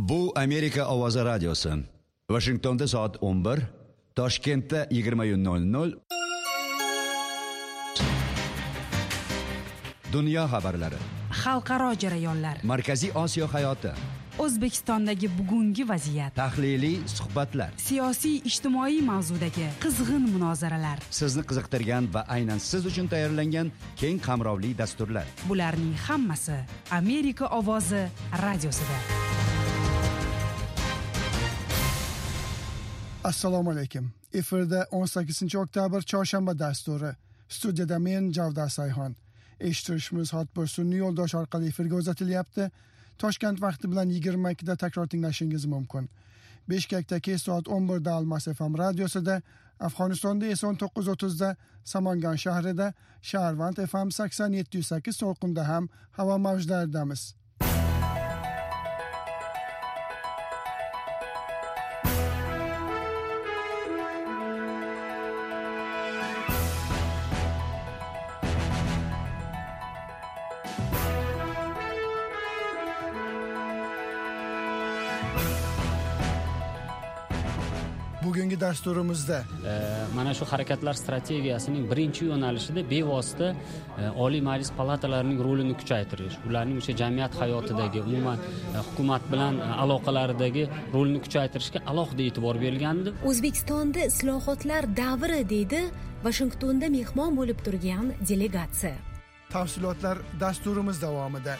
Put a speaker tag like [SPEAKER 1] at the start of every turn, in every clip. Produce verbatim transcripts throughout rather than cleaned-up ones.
[SPEAKER 1] Bu Amerika ovozi radiosi. Washingtonda soat o'n bir, Toshkentda yigirma nol nol. Dunyo xabarlari,
[SPEAKER 2] xalqaro jarayonlar,
[SPEAKER 1] Markaziy Osiyo hayoti,
[SPEAKER 2] O'zbekistondagi bugungi vaziyat,
[SPEAKER 1] tahliliy suhbatlar,
[SPEAKER 2] siyosiy ijtimoiy mavzudagi qizg'in munozaralar,
[SPEAKER 1] sizni qiziqtirgan va aynan siz uchun tayyorlangan keng qamrovli dasturlar.
[SPEAKER 2] Bularning hammasi Amerika ovozi radiosida.
[SPEAKER 3] Assalomu alaykum. Efirda o'n sakkizinchi oktyabr chorshanba dasturi. Studiyada men Javdar Sayxon. Eshittirishimiz hotbir sun'iy yo'ldosh orqali efirga uzatilyapti. Toshkent vaqti bilan yigirma ikkida takror tinglashingiz mumkin. Bishkekda kech soat o'n birda Almas F M radiosida, Afg'onistonda esa o'n to'qqiz o'ttizda Samangan shahrida, Sharvand F M sakson yetti nuqta sakkiz to'lqinda ham havo mavjlaridamiz. Bugungi dasturimizda
[SPEAKER 4] e, mana shu harakatlar strategiyasining birinchi yo'nalishida bevosita e, Oliy Majlis palatalarining rolini kuchaytirish, ularning o'sha jamiyat hayotidagi, umuman e, hukumat bilan e, aloqalaridagi rolini kuchaytirishga alohida e'tibor berilgandi.
[SPEAKER 5] O'zbekistonda islohotlar davri deydi Washingtonda mehmon bo'lib turgan delegatsiya.
[SPEAKER 3] Tafsilotlar dasturimiz davomida.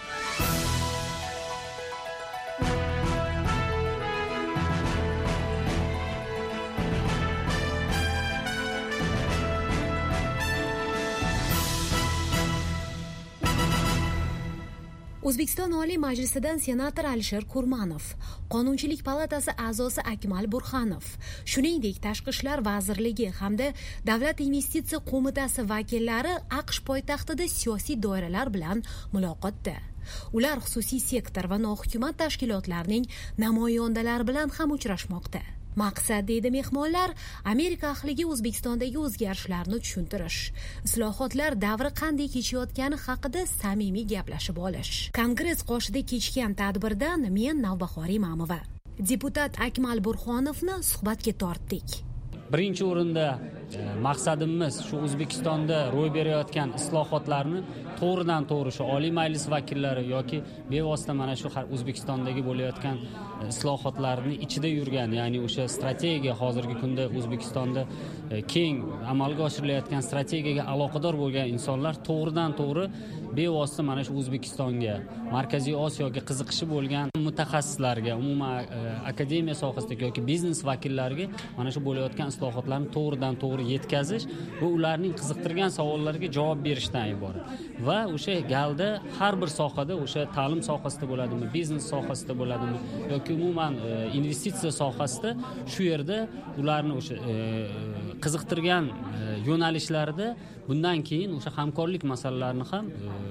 [SPEAKER 5] O'zbekiston Oliy Majlisidan senator Alisher Kurmanov, Qonunchilik palatasi a'zosi Akmal Burxanov, shuningdek Tashqi ishlar vazirligi hamda Davlat investitsiya qo'mitasi vakillari AQSh poytaxtida siyosiy doiralar bilan muloqotda. Ular xususiy sektor va nohukumat tashkilotlarining namoyandalari bilan ham uchrashmoqda. Maqsad, deydi mehmonlar, Amerika ahliga O'zbekistondagi o'zgarishlarni tushuntirish, islohotlar davri qanday kechayotgani haqida samimiy gaplashib olish. Kongress qoshida kechgan tadbirdan men Navbahor Imamova, deputat Akmal Burxonovni suhbatga tortdik.
[SPEAKER 4] Birinchi o'rinda e, maqsadimiz shu O'zbekistonda ro'y berayotgan islohotlarni to'g'ridan to'g'ri shu Oliy Majlis vakillari yoki bevosita mana shu O'zbekistondagi bo'layotgan e, islohotlarni ichida yurgan, ya'ni o'sha strategiya, hozirgi kunda O'zbekistonda e, keng amalga oshirilayotgan strategiyaga aloqador bo'lgan insonlar to'g'ridan to'g'ri bevosita mana shu O'zbekistonga, Markaziy Osiyoga qiziqishi bo'lgan mutaxassislarga, umuman e, akademiya sohasidagi yoki biznes vakillariga mana shu bo'layotgan islohotlarni to'g'ridan to'g'ri yetkazish va ularning qiziqtirgan savollariga javob berishdan iborat. Va o'sha galda har bir sohada, o'sha ta'lim sohasida bo'ladimi, biznes sohasida bo'ladimi yoki umuman e, investitsiya sohasida shu yerda ularni o'sha e, qiziqtirgan e, yo'nalishlarida bundan keyin o'sha hamkorlik masalalarini ham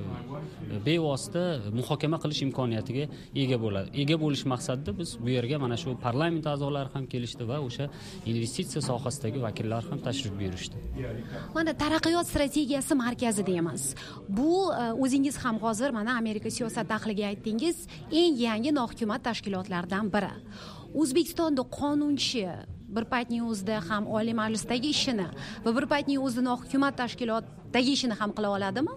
[SPEAKER 4] e, bevosita muhokama qilish imkoniyatiga ega bo'ladi. Ega bo'lish maqsadida biz bu yerga mana shu parlament a'zolari ham kelishdi va o'sha investitsiya sohasidagi vakillar ham tashrif buyurishdi.
[SPEAKER 6] Mana taraqqiyot strategiyasi markazida emas. Bu o'zingiz ham hozir mana Amerika siyosat ahliga aytdingiz, eng yangi nohukumat tashkilotlaridan biri. O'zbekistonda qonunchi bir paytning o'zida ham Oliy Majlisdagi ishini va bir paytning o'zida nohukumat tashkilotdagi ishini ham qila oladimi?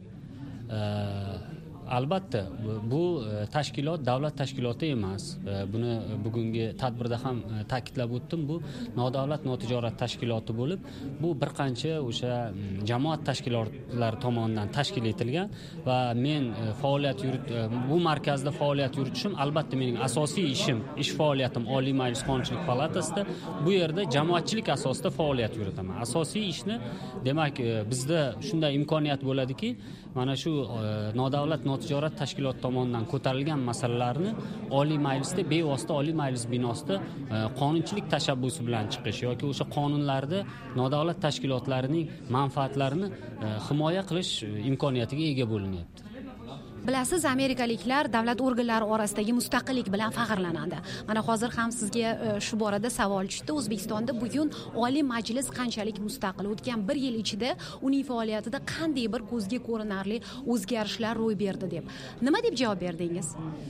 [SPEAKER 4] Albatta, bu tashkilot davlat tashkiloti emas. Buni bugungi tadbirda ham ta'kidlab o'tdim. Bu nodavlat notijorat tashkiloti bo'lib, bu bir qancha o'sha jamoat tashkilotlari tomonidan tashkil etilgan va men faoliyat yurit bu markazda faoliyat yuritishim albatta mening asosiy ishim, ish faoliyatim Oliy Majlis Qonunchilik palatasida. Bu yerda jamoatchilik asosida faoliyat yuritaman. Asosiy ishni, demak, bizda shunday imkoniyat bo'ladiki, mana shu nodavlat tijorat tashkilot tomonidan ko'tarilgan masalalarni Oliy Majlisda bevosita Oliy Majlis binosida qonunchilik tashabbusi bilan chiqish yoki o'sha qonunlarda nodavlat tashkilotlarining manfaatlarini himoya qilish imkoniyatiga ega bo'linyapti.
[SPEAKER 6] Bilasiz, amerikaliklar davlat organlari orasidagi mustaqillik bilan faxrlanadi. Mana hozir ham sizga shu borada savol tushdi. O'zbekistonda bugun Oliy Majlis qanchalik mustaqil? O'tgan bir yil ichida uning faoliyatida qanday bir ko'zga ko'rinarli o'zgarishlar ro'y berdi deb. Nima deb javob berdingiz?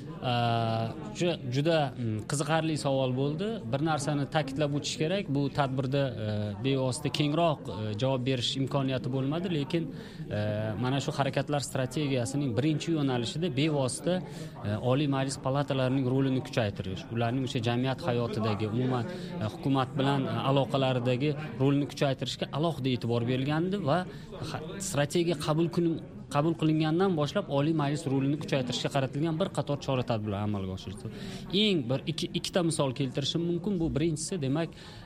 [SPEAKER 4] Juda qiziqarli savol bo'ldi. Bir narsani ta'kidlab o'tish kerak. Bu tadbirda bevosita kengroq javob berish imkoniyati bo'lmadi, lekin mana shu harakatlar strategiyasining birinchi yo'nalishida bevosita Oliy Majlis palatalarining rolini kuchaytirish, ularning o'sha jamiyat hayotidagi, umuman hukumat bilan aloqalaridagi rolini kuchaytirishga alohida e'tibor berilgandi va strategiya qabul qabul qilingandan boshlab Oliy Majlis rolini kuchaytirishga qaratilgan bir qator chora-tadbirlar amalga oshirildi. Eng bir ikki ikkita misol keltirishim mumkin. Bu birinchisi, demak,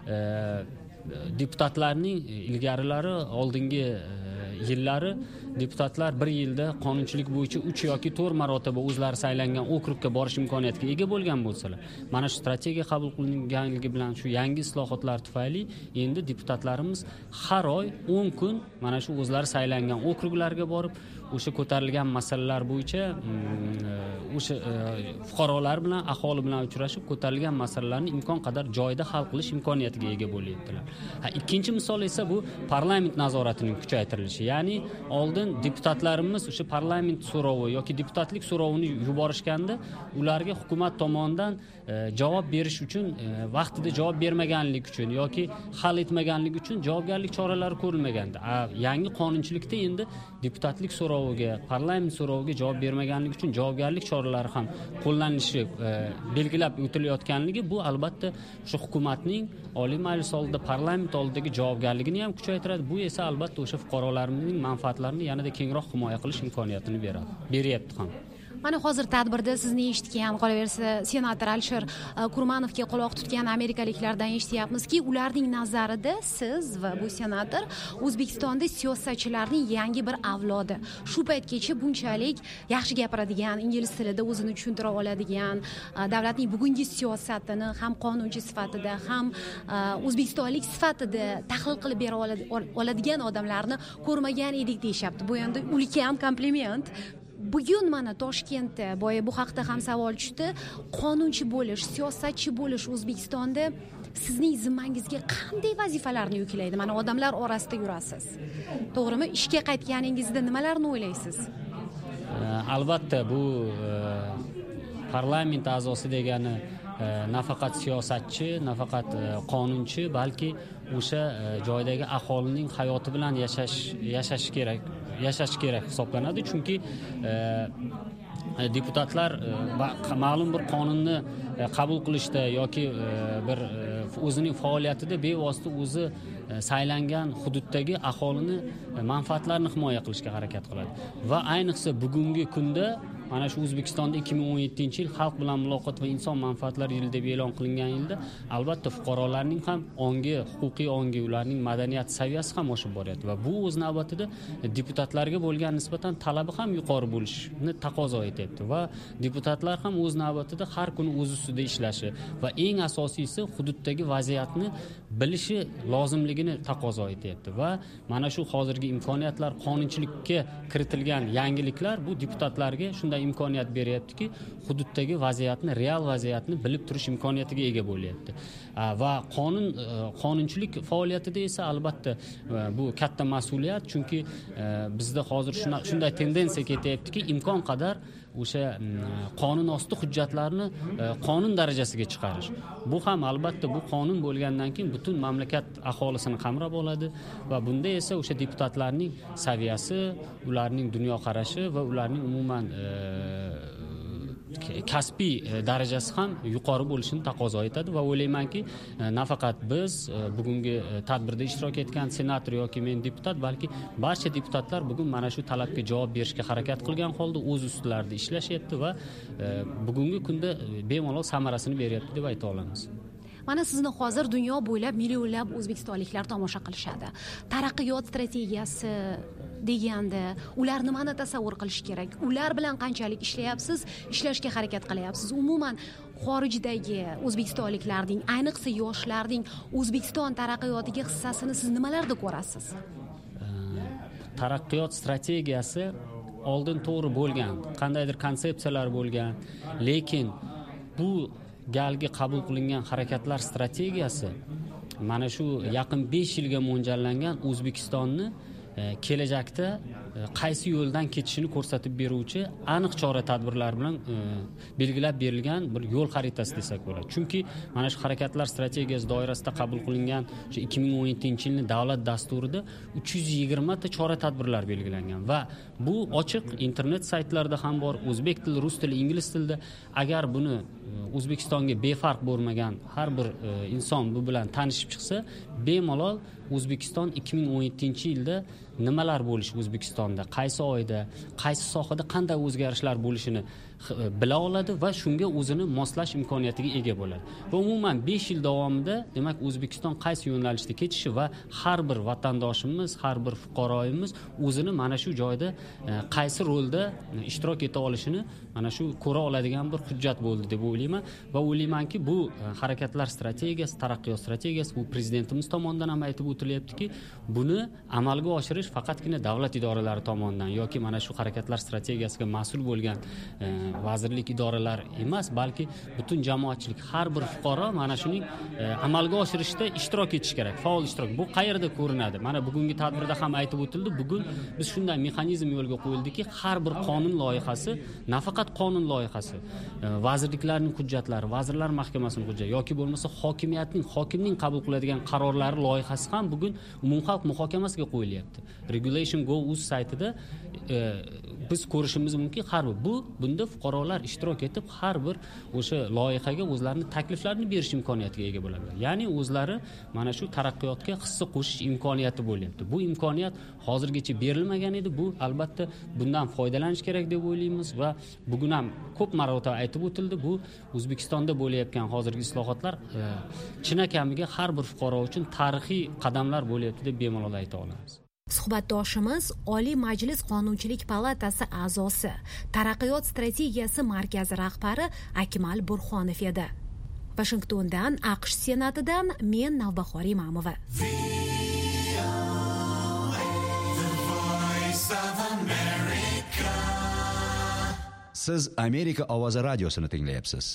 [SPEAKER 4] deputatlarning ilgarilari oldingi yillari deputatlar bir yilda qonunchilik bo'yicha uch yoki to'rt marotaba o'zlari saylangan okrugga borish imkoniyatiga ega bo'lgan bo'lsalar, mana shu strategiya qabul qilinganligi bilan shu yangi islohotlar tufayli endi deputatlarimiz har oy o'n kun mana shu o'zlari saylangan okruglarga borib, o'sha ko'tarilgan masalalar bo'yicha o'sha fuqarolar bilan, aholi bilan uchrashib, ko'tarilgan masalalarni imkon qadar joyida hal qilish imkoniyatiga ega bo'lyaptilar. Ha, ikkinchi misol esa bu parlament nazoratining kuchaytirilishi. Ya'ni oldin deputatlarimiz o'sha parlament so'rovi yoki deputatlik so'rovini yuborishganda ularga hukumat tomonidan javob berish uchun, vaqtida javob bermaganlik uchun yoki hal etmaganlik uchun javobgarlik choralari ko'rilmagandi. Yangi qonunchilikda endi deputatlik so'roviga, parlament so'roviga javob bermaganlik uchun javobgarlik choralari ham qo'llanilishi belgilab o'tilayotganligi, bu albatta o'sha hukumatning Oliy Majlis oldida, parlament oldidagi javobgarligini ham kuchaytiradi. Bu esa albatta o'sha fuqarolarimizning manfaatlarini yanada kengroq himoya qilish imkoniyatini beradi, beryapti ham.
[SPEAKER 6] Mana hozir tadbirda sizni eshitgan, qolaversa senator Alisher Kurmanovga quloq tutgan amerikaliklardan eshityapmizki, ularning nazarida siz va bu senator O'zbekistonda siyosatchilarning yangi bir avlodi. Shu paytgacha bunchalik yaxshi gapiradigan, ingliz tilida o'zini tushuntira oladigan, davlatning bugungi siyosatini ham qonunchi sifatida, ham o'zbekistonlik sifatida tahlil qilib bera oladigan odamlarni ko'rmagan edik deyapti. Bu endi ulkan kompliment. Bugun mana Toshkentda boya bu haqda ham savol tushdi. Qonunchi bo'lish, siyosatchi bo'lish O'zbekistonda sizning zimmangizga qanday vazifalarni yuklaydi? Mana odamlar orasida yurasiz. To'g'rimi? Ishga qaytganingizda nimalarni o'ylaysiz?
[SPEAKER 4] Albatta, bu parlament a'zosi degani nafaqat siyosatchi, nafaqat qonunchi, balki o'sha joydagi aholining hayoti bilan yashash yashash kerak. yashash kerak hisoblanadi, chunki deputatlar ma'lum bir qonunni qabul qilishda yoki bir o'zining faoliyatida bevosita o'zi saylangan hududdagi aholini manfaatlarini himoya qilishga harakat qiladi va ayniqsa bugungi kunda mana shu O'zbekistonda ikki ming o'n yettinchi yil xalq bilan muloqot va inson manfaatlari yili deb e'lon qilingan yilda albatta fuqarolarning ham ongi, huquqiy ongi, ularning madaniyat saviyasi ham oshib boryapti va bu o'z navbatida deputatlarga bo'lgan nisbatan talabi ham yuqori bo'lishini taqozo etyapti va deputatlar ham o'z navbatida har kuni o'z ustida ishlashi va eng asosiysi hududdagi vaziyatni bilishi lozimligini taqozo etyapti va mana shu hozirgi imkoniyatlar, qonunchilikka kiritilgan yangiliklar bu deputatlarga shunday imkoniyat beryaptiki, hududdagi vaziyatni, real vaziyatni bilib turish imkoniyatiga ega bo'lyapti. Va qonun qonunchilik faoliyatida esa albatta bu katta mas'uliyat, chunki bizda hozir shunday tendensiya ketyaptiki, imkon qadar o'sha qonun osti hujjatlarni qonun darajasiga chiqarish. Bu ham albatta bu qonun bo'lgandan keyin butun mamlakat aholisini qamrab oladi va bunda esa o'sha deputatlarning saviyasi, ularning dunyoqarashi va ularning umuman kasbiy darajasi ham yuqori bo'lishini taqozo etadi va o'ylaymanki, nafaqat biz bugungi tadbirda ishtirok etgan senator yoki men deputat, balki barcha deputatlar bugun mana shu talabga javob berishga harakat qilgan holda o'z ustilarida ishlashyapti va bugungi kunda bemalol samarasini beryapti deb ayta olamiz.
[SPEAKER 6] Mana sizni hozir dunyo bo'ylab millionlab o'zbekistonliklar tomosha qilishadi. Taraqqiyot strategiyasi deganda ular nimani tasavvur qilish kerak? Ular bilan qanchalik ishlayapsiz, ishlashga harakat qilyapsiz? Umuman xorijdagi o'zbekistonliklarning, ayniqsa yoshlarning O'zbekiston taraqqiyotiga hissasini siz nimalarda ko'rasiz?
[SPEAKER 4] Taraqqiyot strategiyasi oldin to'g'ri bo'lgan, qandaydir konsepsiyalar bo'lgan, lekin bu galgi qabul qilingan harakatlar strategiyasi mana shu yaqin besh yilga mo'ljallangan O'zbekistonni kelajakda qaysi yo'ldan ketishini ko'rsatib beruvchi aniq chora-tadbirlar bilan belgilab berilgan bir yo'l xaritasi desak bo'ladi. Chunki mana shu harakatlar strategiyasi doirasida qabul qilingan shu ikki ming o'n yettinchi yilning davlat dasturida uch yuz yigirma ta chora-tadbirlar belgilangan va bu ochiq internet saytlarida ham bor, o'zbek tili, rus tili, ingliz tilida. Agar buni O'zbekistonga befarq bo'lmagan har bir inson bu bilan tanishib chiqsa, bemalol O'zbekiston ikki ming o'n yettinchi yilda nimalar bo'lishi, O'zbekistonda qaysi oyda, qaysi sohada qanday o'zgarishlar bo'lishini bila oladi va shunga o'zini moslash imkoniyatiga ega bo'ladi. Va umuman besh yil davomida demak O'zbekiston qaysi yo'nalishda ketishi va har bir vatandoshimiz, har bir fuqaroyimiz o'zini mana shu joyda qaysi rolda ishtirok eta olishini mana shu ko'ra oladigan bir hujjat bo'ldi deb o'ylayman va o'ylaymanki bu harakatlar strategiyasi, taraqqiyot strategiyasi bu prezidentimiz tomonidan ham aytib o'tilyaptiki, buni amalga oshirish faqatgina davlat idoralari tomonidan yoki mana shu harakatlar strategiyasiga mas'ul bo'lgan vazirlik idoralar emas, balki butun jamoatchilik, har bir fuqaro mana shuning amalga oshirishda ishtirok etish kerak, faol ishtirok. Bu qayerda ko'rinadi? Mana bugungi tadbirda ham aytib o'tildi. Bugun biz shunday mexanizm yo'lga qo'yildiki, har bir qonun loyihasi, nafaqat qonun loyihasi, vazirliklarning hujjatlari, vazirlar mahkamasining hujjati yoki bo'lmasa hokimiyatning, hokimning qabul qiladigan qarorlari loyihasi ham bugun umumxalq muhokamasiga qo'yilyapti. Regulation Go uz saytida e, biz ko'rishimiz mumkin. Har bir bu bunda fuqarolar ishtirok etib, har bir o'sha loyihaga o'zlarining takliflarini berish imkoniyatiga ega bo'ladi. Ya'ni o'zlari mana shu taraqqiyotga hissa qo'shish imkoniyati bo'lyapti. Bu imkoniyat hozirgacha berilmagan edi. Bu albatta bundan foydalanish kerak deb o'ylaymiz va bugun ham ko'p marotaba aytib o'tildi. Bu O'zbekistonda bo'layotgan hozirgi islohotlar e, chinakamiga har bir fuqaro uchun tarixiy qadamlar bo'lyapti deb bemalol ayta olamiz.
[SPEAKER 5] Suhbatdoshimiz Oliy Majlis Qonunchilik palatasi a'zosi, Taraqqiyot strategiyasi markazi rahbari Akmal Burxonov edi. Washingtondan, AQSh Senatidan men Navbahor Imamova.
[SPEAKER 1] Siz Amerika ovozi radiosini tinglayapsiz.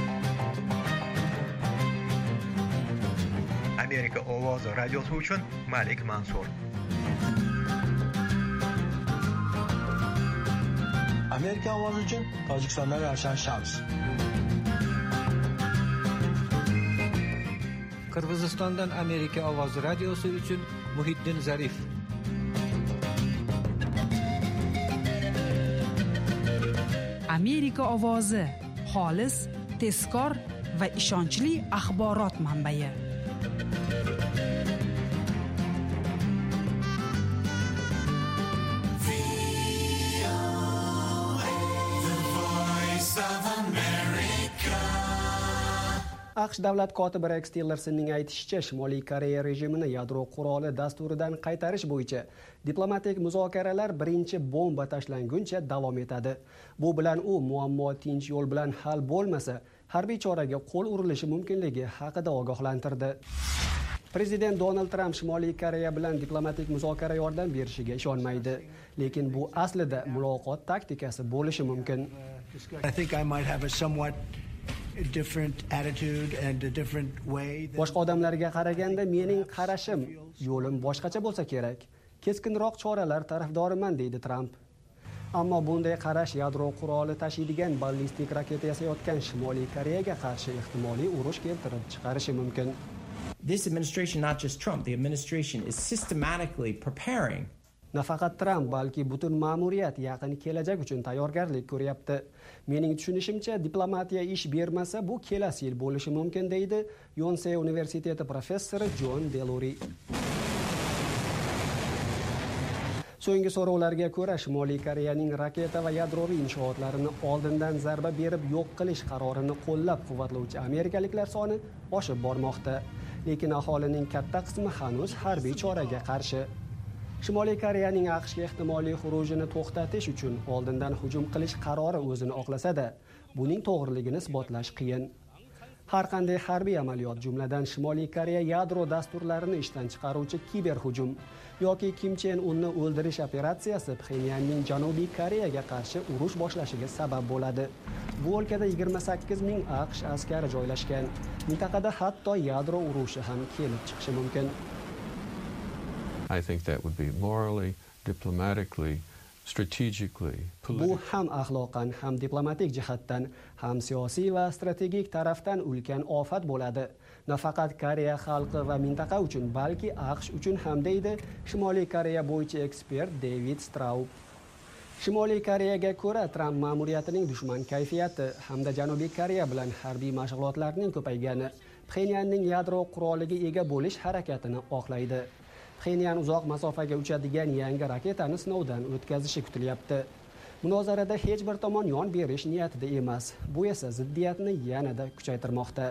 [SPEAKER 7] Amerika ovozi radiosi uchun Malik Mansur.
[SPEAKER 8] Amerika ovozi uchun Tojikistondan Ravshan Shams.
[SPEAKER 9] Qirg'izistondan Amerika ovozi radiosi uchun Muhiddin Zarif.
[SPEAKER 2] Amerika ovozi xolis, tezkor va ishonchli axborot manbai.
[SPEAKER 10] AQSh davlat kotibi Rex Tillersonning aytishicha, Shimoliy Koreya rejimini yadro quroli dasturidan qaytarish bo'yicha diplomatik muzokaralar birinchi bomba tashlanguncha davom etadi. Bu bilan u muammo tinch yo'l bilan hal bo'lmasa, harbiy choraga qo'l urilishi mumkinligi haqida ogohlantirdi. Prezident Donald Trump Shimoliy Koreya bilan diplomatik muzokara yordam berishiga ishonmaydi, lekin bu aslida muloqot taktikasi bo'lishi mumkin.
[SPEAKER 8] I think I might have a somewhat different attitude and a different way.
[SPEAKER 10] Boshqa odamlarga qaraganda mening qarashim, yo'lim boshqacha bo'lsa kerak. Keskinroq choralar tarafdoriman, deydi Trump. Ammo bunday qarash yadro quroli tashiydigan ballistik raketa yasayotgan Shimoliy Koreyaga qarshi ehtimoliy urush keltirib chiqarishi mumkin.
[SPEAKER 11] This administration, not just Trump, the administration is systematically preparing.
[SPEAKER 10] Nafaqat Trump, balki butun ma'muriyat yaqin kelajak uchun tayyorgarlik ko'ryapti. Mening tushunishimcha, diplomatiya ish bermasa, bu kelasi yil bo'lishi mumkin, deydi Yonsei universiteti professori John Delury. So'nggi so'rovlarga ko'ra, Shimoliy Koreyaning raketa va yadroviy inshootlarini oldindan zarba berib yo'q qilish qarorini qo'llab-quvvatlovchi amerikaliklar soni oshib bormoqda. Lekin aholining katta qismi hanuz harbiy choraga qarshi. Shimoliy Koreyaning AQShga ehtimoliy xurujini to'xtatish uchun oldindan hujum qilish qarori o'zini oqlasa-da, buning to'g'riligini isbotlash qiyin. har qanday harbiy amaliyot, jumladan Shimoliy Koreya yadro dasturlarini ishdan chiqaruvchi kiberhujum yoki Kim Chen Unni o'ldirish operatsiyasi Pxenyanning Janubiy Koreyaga qarshi urush boshlashiga sabab bo'ladi. Bu o'lkada yigirma sakkiz ming AQSh askari joylashgan. Mintaqada hatto yadro urushi ham kelib chiqishi mumkin.
[SPEAKER 12] I think that would be morally, diplomatically, strategically,
[SPEAKER 10] bu ham axloqan, ham diplomatik jihatdan, ham siyosiy va strategik tarafdan ulkan ofat bo'ladi. Nafaqat Koreya xalqi va mintaqa uchun, balki AQSh uchun ham, deydi Shimoliy Koreya bo'yicha ekspert David Straub. Shimoliy Koreyaga ko'ra, Tramp ma'muriyatining dushman kayfiyati hamda Janubiy Koreya bilan harbiy mashg'ulotlarning ko'paygani Pxenyanning yadro quroliga ega bo'lish harakatini oqlaydi. Pxenyan uzoq masofaga uchadigan yangi raketani sinovdan o'tkazishi kutilyapti. Munozarada hech bir tomon yon berish niyatida emas. Bu esa ziddiyatni yanada kuchaytirmoqda.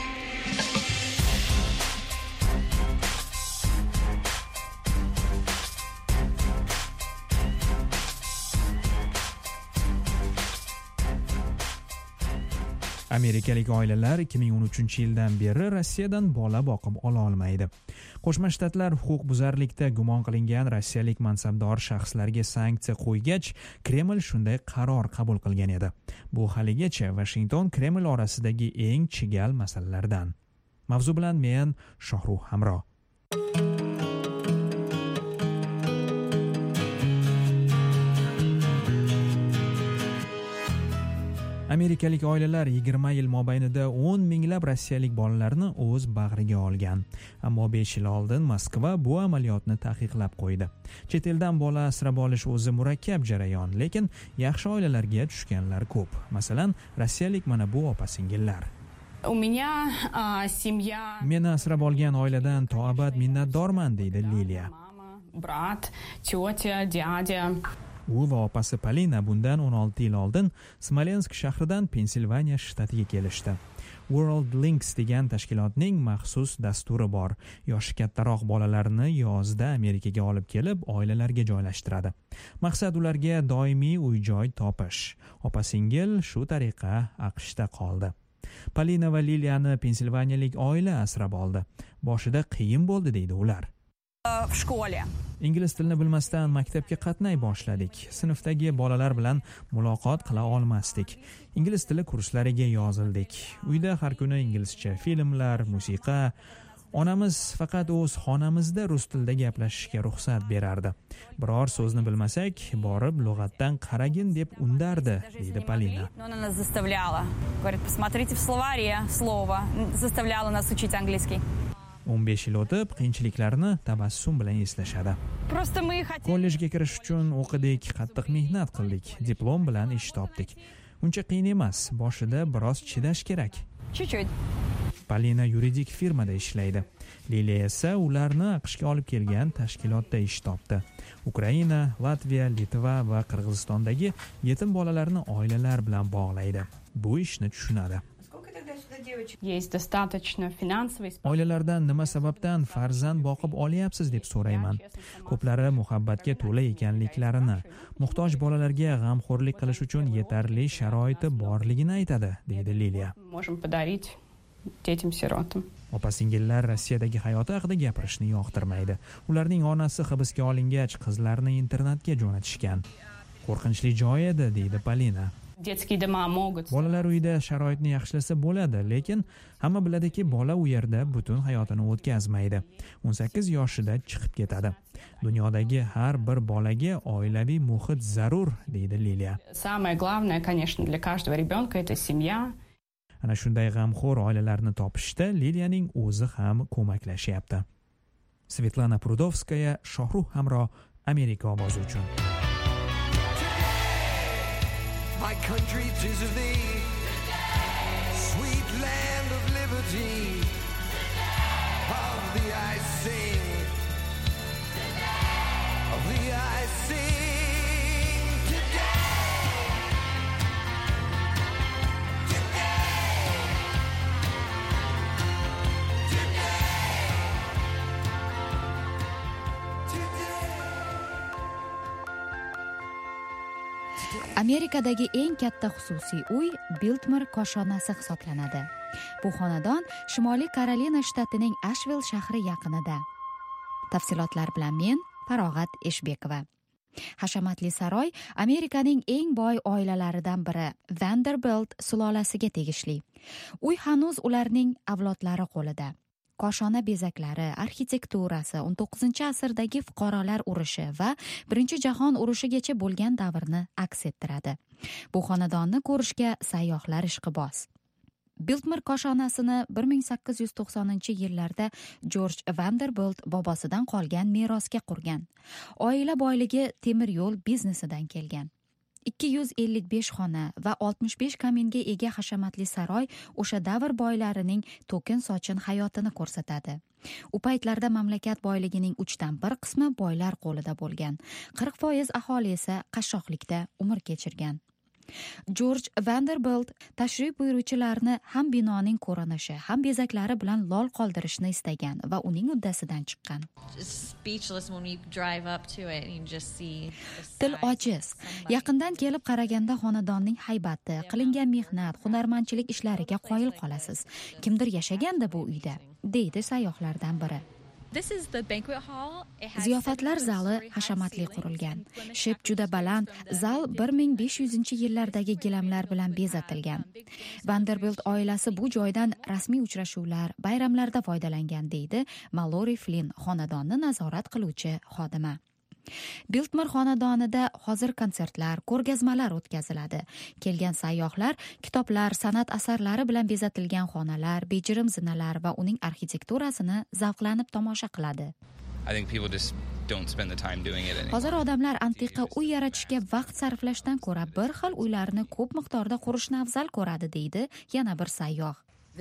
[SPEAKER 13] Amerikalik oilalar ikki ming o'n uchinchi yildan beri Rossiyadan bola boqib ola olmaydi. Qo'shma Shtatlar huquqbuzarlikda gumon qilingan rossiyalik mansabdor shaxslarga sanksiya qo'ygach, Kreml shunday qaror qabul qilgan edi. Bu haligacha Washington Kreml orasidagi eng chigal masalalardan. Mavzu bilan men Shohruh Hamro. Amerikalik oilalar yigirma yil mobaynida o'n minglab rossiyalik bolalarni o'z bag'riga olgan. Ammo besh yil oldin Moskva bu amaliyotni taqiqlab qo'ydi. Chet eldan bola asrab olish o'zi murakkab jarayon, lekin yaxshi oilalarga tushganlar ko'p. Masalan, rossiyalik mana bu opa-singillar. Meni asrab olgan oiladan to'abad minnatdorman, deydi Liliya.
[SPEAKER 14] Brat, teta, dядя.
[SPEAKER 13] U va opasi Polina bundan o'n olti yil oldin Smolensk shahridan Pensilvaniya shtatiga kelishdi. World Links degan tashkilotning maxsus dasturi bor. Yoshi kattaroq bolalarni yozda Amerikaga olib kelib, oilalarga joylashtiradi. Maqsad ularga doimiy uy-joy topish. Opa-singil shu tariqa AQShda qoldi. Polina va Liliyani pensilvaniyalik oila asrab oldi. Boshida qiyin bo'ldi, deydi ular.
[SPEAKER 14] В школе.
[SPEAKER 13] Ingliz tilini bilmasdan maktabga qatnay boshladik. Sinfdagi bolalar bilan muloqot qila olmasdik. Ingliz tili kurslariga yozildik. Uyda har kuni inglizcha filmlar, musiqa. Onamiz faqat o'z xonamizda rus tilida gaplashishga ruxsat berardi. Biror so'zni bilmasak, borib lug'atdan qaragin deb undardi, deydi Polina.
[SPEAKER 14] Она нас заставляла. Говорит, посмотрите в словаре слово. Заставляла нас учить английский.
[SPEAKER 13] o'n besh yil o'tib, qiyinchiliklarni tabassum bilan eslashadi. Kollejga kirish uchun o'qidik, qattiq mehnat qildik, diplom bilan ish topdik. Uncha qiyin emas, boshida biroz chidash kerak. Polina yuridik firmada ishlaydi. Liliya esa ularni AQShga olib kelgan tashkilotda ish topdi. Ukraina, Latviya, Litva va Qirg'izistondagi yetim bolalarni oilalar bilan bog'laydi. Bu ishni tushunadi. Oilalardan nima sababdan farzand boqib olyapsiz deb so'rayman. Ko'plari muhabbatga to'la ekanliklarini, muhtoj bolalarga g'amxo'rlik qilish uchun yetarli sharoiti borligini aytadi, deydi Liliya. Opa-singillar Rossiyadagi hayoti haqida gapirishni yoqtirmaydi. Ularning onasi hibsga olingach, qizlarni internatga jo'natishgan. Qo'rqinchli joy edi, deydi Polina. Bolalar uyida sharoitni yaxshilasa bo'ladi, lekin hamma biladiki, bola u yerda butun hayotini o'tkazmaydi. o'n sakkiz yoshida chiqib ketadi. Dunyodagi har bir bolaga oilaviy muhit zarur, deydi Liliya.
[SPEAKER 14] Самое главное, конечно, для каждого ребенка это семья.
[SPEAKER 13] Ana shunday g'amxo'r oilalarni topishda Liliyaning o'zi ham ko'maklashyapti. Svetlana Prudovskaya, Shohruh Hamro, Amerika ovozi uchun.
[SPEAKER 15] My country, 'tis of thee, sweet land of liberty, of thee I sing, of thee I sing today, today,
[SPEAKER 16] Amerikadagi eng katta xususiy uy Biltmore koshonasi hisoblanadi. Bu xonadon Shimoliy Karolina shtatining Ashvill shahri yaqinida. Tafsilotlar bilan men Farog'at Eshbekova. Hashamatli saroy Amerikaning eng boy oilalaridan biri Vanderbilt sulolasiga tegishli. Uy hanuz ularning avlodlari qo'lida. Qoshona bezaklari, arxitekturasi o'n to'qqizinchi asrdagi fuqarolar urushi va Birinchi jahon urushigacha bo'lgan davrni aks ettiradi. Bu xonadonni ko'rishga sayyohlar ishqiboz. Biltmer koshonasini bir ming sakkiz yuz to'qsoninchi yillarda Jorj Vanderbilt bobosidan qolgan merosga qurgan. Oila boyligi temir yo'l biznesidan kelgan. ikki yuz ellik besh xona va oltmish besh kaminga ega hashamatli saroy o'sha davr boylarining to'kin sochin hayotini ko'rsatadi. U paytlarda mamlakat boyligining uchdan bir qismi boylar qo'lida bo'lgan. qirq foiz aholi esa qashshoqlikda umr kechirgan. Jorj Vanderbilt tashrif buyuruvchilarni ham binoning ko'rinishi, ham bezaklari bilan lol qoldirishni istagan va uning uddasidan chiqqan. Til ojiz. Yaqindan kelib qaraganda xonadonning haybati, qilingan mehnat, hunarmandchilik ishlariga qoyil qolasiz. Kimdir yashaganda bu uyda, deydi sayyohlardan biri. Ziyofatlar zali hashamatli qurilgan. Shep juda baland, zal bir ming besh yuzinchi yillardagi gilamlar bilan bezatilgan. Vanderbilt oilasi bu joydan rasmiy uchrashuvlar, bayramlarda foydalangan, deydi Mallory Flynn, xonadonni nazorat qiluvchi xodima. Biltmer xonadonida hozir konsertlar, ko'rgazmalar o'tkaziladi. Kelgan sayyohlar kitoblar, san'at asarlari bilan bezatilgan xonalar, bejirim zinalar va uning arxitekturasini zavqlanib tomosha qiladi. Hozir odamlar antiqa uy yaratishga vaqt sarflashdan ko'ra bir xil uylarni ko'p miqdorda qurishni afzal ko'radi, deydi yana bir sayyoh.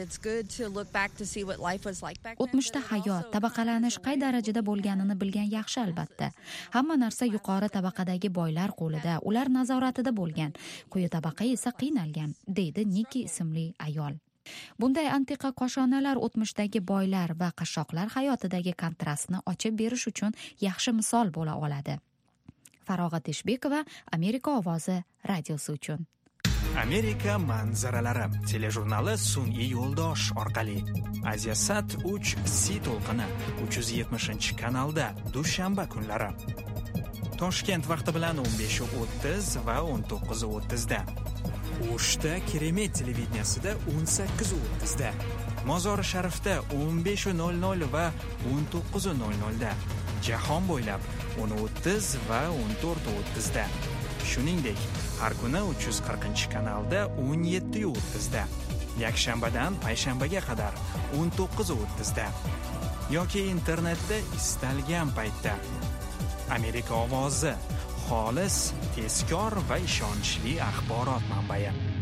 [SPEAKER 16] O'tmishda hayot, tabaqalanish qay darajada bo'lganini bilgan yaxshi albatta. Hamma narsa yuqori tabaqadagi boylar qo'lida, ular nazoratida bo'lgan. Quyi tabaqa esa qiynalgan, deydi Nikki ismli ayol. Bunday antiqa qoshonalar o'tmishdagi boylar va qashshoqlar hayotidagi kontrastni ochib berish uchun yaxshi misol bo'la oladi. Farog'at Eshbekova, Amerika ovozi radiosi uchun.
[SPEAKER 13] Amerika manzaralari telejurnali sun'iy yo'ldosh orqali Asiasat uch C to'lqini uch yuz yetmishinchi kanalda dushanba kunlari. Toshkent vaqti bilan o'n besh o'ttiz va o'n to'qqiz o'ttizda. O'shda Keremet televideniyasida o'n sakkiz o'ttizda. Mozori Sharifda o'n besh nol nol va o'n to'qqiz nol nolda. Jahon bo'ylab o'n o'ttiz va o'n to'rt o'ttizda. Shuningdek, har kuni uch yuz qirqinchi kanalda o'n yetti o'ttizda, yakshanbadan payshanbaga qadar o'n to'qqiz o'ttizda yoki internetda istalgan paytda. Amerika ovozi, xolis, tezkor va ishonchli axborot manbai.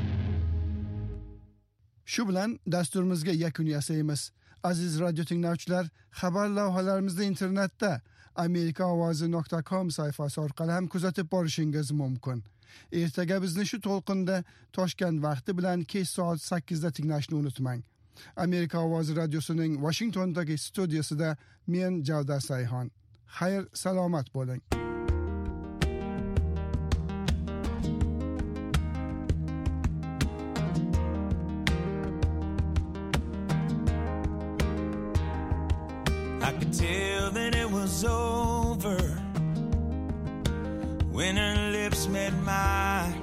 [SPEAKER 3] Shu bilan dasturimizga yakun yasaymiz. Aziz radio tinglovchilar, xabar lavhalarimizni internetda amerika ovozi nuqta com sayfasi orqali ham kuzatib borishingiz mumkin. Ertaga bizni shu to'lqinda Toshkent vaqti bilan kech soat sakkizda tinglashni unutmang. Amerika ovozi radiosining Washingtondagi studiyasida men Javdar Sayhon. Xayr, salomat bo'ling.
[SPEAKER 15] I could tell that it was over when her lips met mine.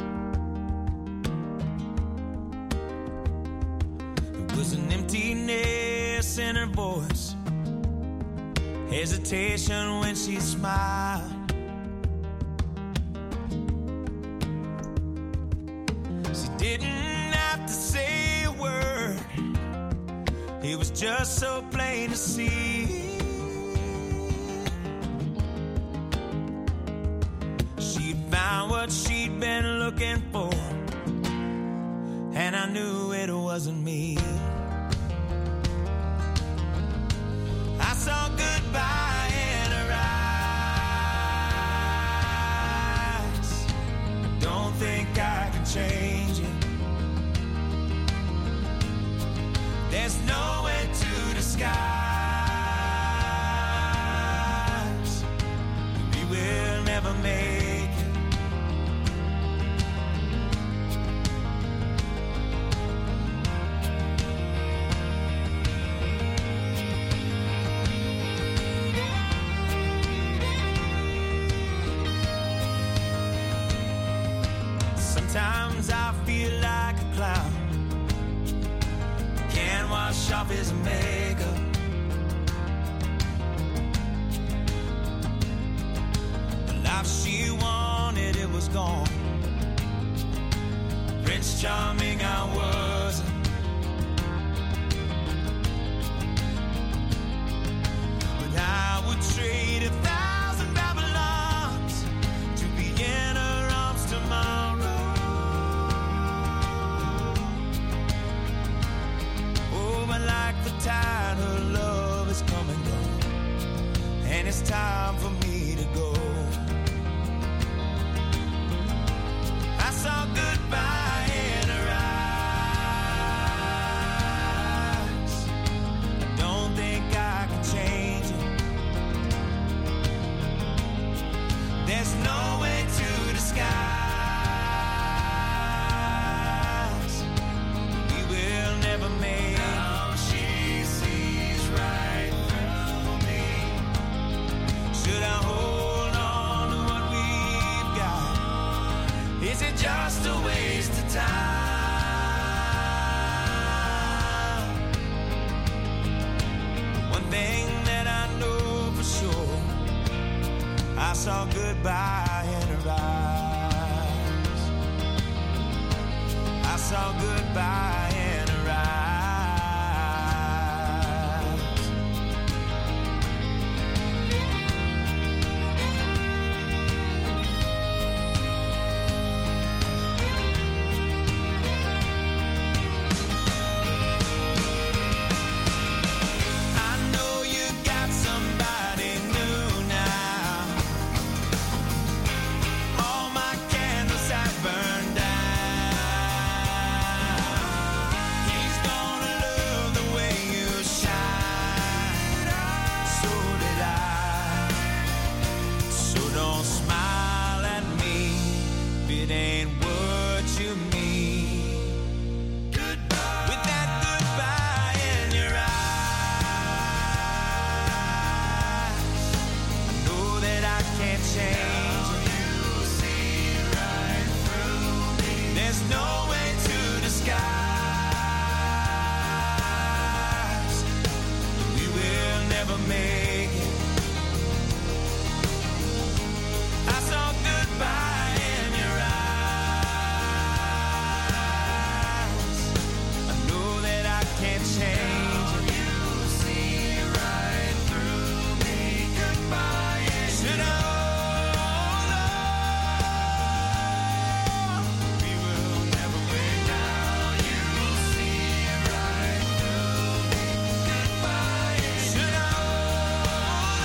[SPEAKER 15] There was an emptiness in her voice, hesitation when she smiled. She didn't have to say a word, it was just so plain to see. She'd found what she'd been looking for, and I knew it wasn't me. I saw goodbye in her eyes. I don't think I can change it. There's nowhere to disguise. We will never make it. wash off his makeup. The life she wanted, it was gone. Prince Charming, I wasn't. But I would trade a thousand Babylons to be in her arms tomorrow. Oh, but like the tide, her love is come and gone, and it's time for me to go. I saw goodbye in her eyes. I don't think I can change it. There's no way to disguise. We will never make it. Now she sees right through me. Should I hold on to what we've got? Is it just a waste of time? One thing that I know for sure, I saw goodbye in her eyes. I saw goodbye in her eyes. I know you got somebody new now. All my candles have burned out. He's gonna love the way you shine. So did I. So don't smile at me if it ain't what you mean. Goodbye. With that goodbye in your eyes, I know that I can't change it. You see right through me. There's no way to disguise. We will never make it. I saw goodbye in your eyes. I know that I can't change it. You see right through me. Goodbye. Should I hold on? We will never break down. You see right through me. Goodbye. Should I hold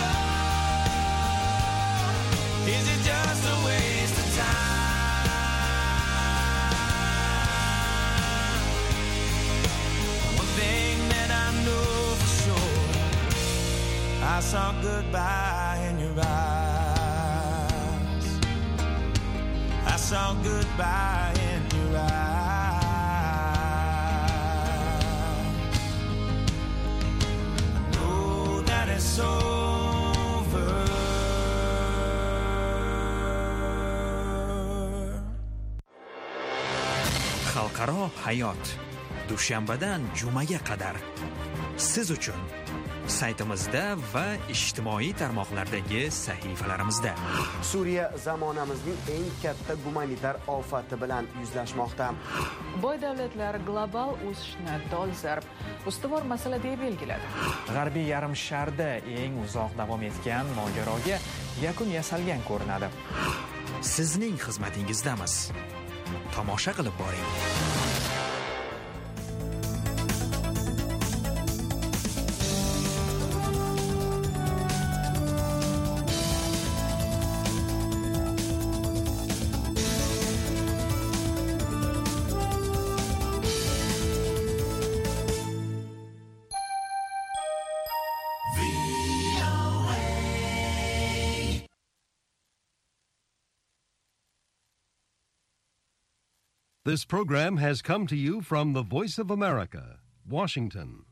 [SPEAKER 15] on? Is it just a waste of time? One thing that I know for sure, I saw goodbye in your eyes. I saw goodbye in your eyes. I know that it's over.
[SPEAKER 13] xalqaro hayot dushanbadan jumaga qadar siz uchun saytimizda va ijtimoiy tarmoqlardagi sahifalarimizda.
[SPEAKER 17] Suriya zamonamizning eng katta gumanitar ofati bilan yuzlashmoqda.
[SPEAKER 18] Boy davlatlar global o'sishni dolzarb ustuvor masala deb belgiladi.
[SPEAKER 13] G'arbiy yarim sharda eng uzoq davom etgan mojaroga yakun yasalgan ko'rinadi. Sizning xizmatingizdamiz. Tomosha qilib boring.
[SPEAKER 19] This program has come to you from the Voice of America, Washington.